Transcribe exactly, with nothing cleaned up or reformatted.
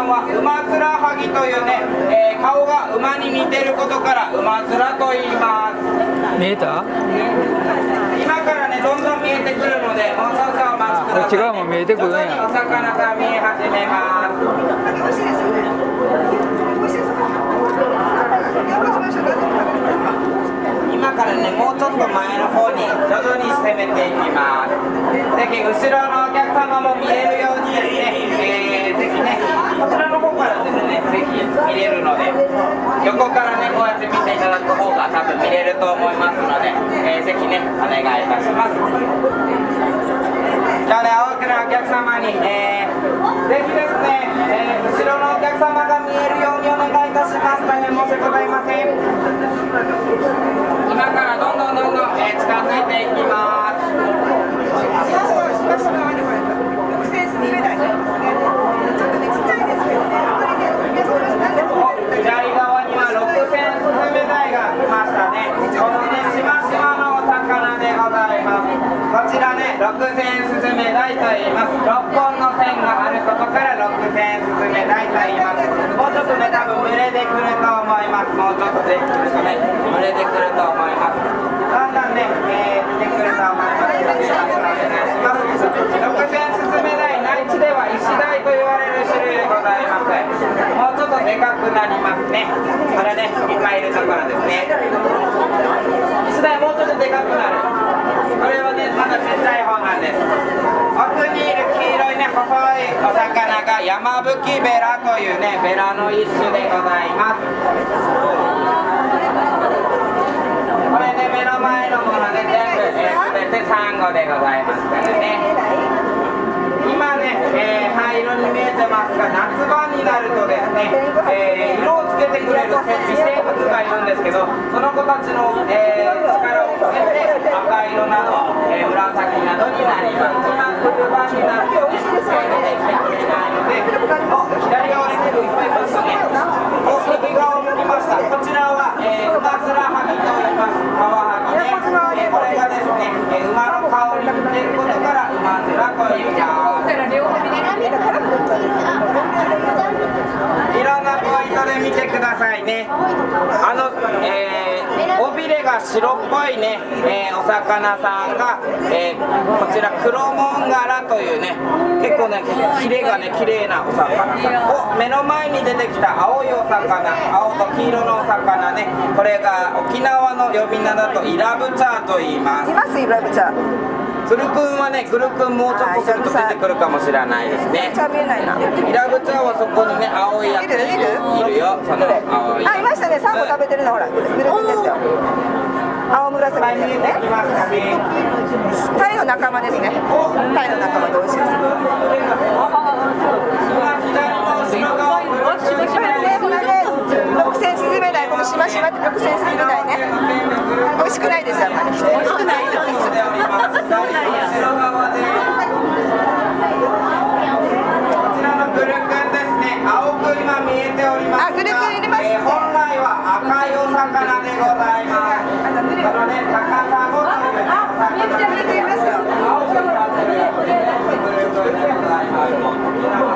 んは馬面はぎというね、えー、顔が馬に似てることから馬面と言います。 見えた？ 今からねどんどん見えてくるので、もう少々お待ちください、ね。 こっち側も見えてくるんや。 徐々にお魚が見え始めます。今からねもうちょっと前の方に徐々に攻めていきます。ぜひ後ろのお客様も見れるようにですね、えー、ぜひねこちらの方からですねぜひ見れるので、横からねこうやって見ていただく方が多分見れると思いますので、えー、ぜひねお願いいたします。今日ね多くのお客様に、えー、ぜひですね、えー、後ろのお客様が見えるようにお願いいたします。大変申し訳ございません。今からどんどんどんどん、えー、近づいていきます。左側にはろくせんスズメダイが来ましたね。このねしましまのお魚でございます。こちらねろくせんスズメダイと言います。ろっぽんの線があることからろくせんスズメダイと言います。もうちょっとね多分群れてくると思います。もうちょっとできるとね群れてくると思います。だんだんね、えー、出てくると思います。よろしくお願いします。ろくせんスズメダイ、内地ではイシダイと言われる種類でございます。もうちょっとでかくなりますね。これねいっぱいいるところですね。イシダイもうちょっとでかくなる。これはねまだちっちゃい方なんです。奥にいる黄色いね細いお魚がヤマブキベラというねベラの一種でございます。これね目の前のものね全部、えー、全てサンゴでございますからね。今ね、えー、灰色に見えてますが、夏場になるとですね、えー、色をつけてくれる微生物がいるんですけど、その子たちの、えー、力をつけて赤色など、えー、紫などになります。今冬場になるとね、えー、出てきてくれないので、お左側にいっぱいいましたね。お右側を向きました。こちらは、えー、馬面はぎと言います。カワハギね、えー、これがですね、えー、馬の顔に似ていることから馬面と言います。いろんなポイントで見てくださいね。あの、えー、尾びれが白っぽいね、えー、お魚さんが、えー、こちらクロモンガラというね結構ねヒレがね綺麗なお魚さん。お目の前に出てきた青いお魚、青と黄色のお魚ね、これが沖縄の呼び名だとイラブチャーと言います。 いますイラブチャー。 グルクンはね、グルクンもうちょっとすると出てくるかもしれないですね。 イラブチャー見えないな。 イラブチャーはそこにね、青いやついるいるよ、その青い。 あ、いましたね、サンゴ食べてるのほら、グルクンですよ。青紫のやつね。タイの仲間ですね。タイの仲間と美味しいです。これね、ろくせんスズメダイ、このしましまろくせんスズメダイね。美味しくないですよ、あんまり。美味しくない。 グルクンですね、青く今見えておりますが、 あ、グルクン入れます、 えー、本来は赤いお魚でございます。このね、高さごというね、お魚でございます。青くなってるやつでね、グルクンでございます。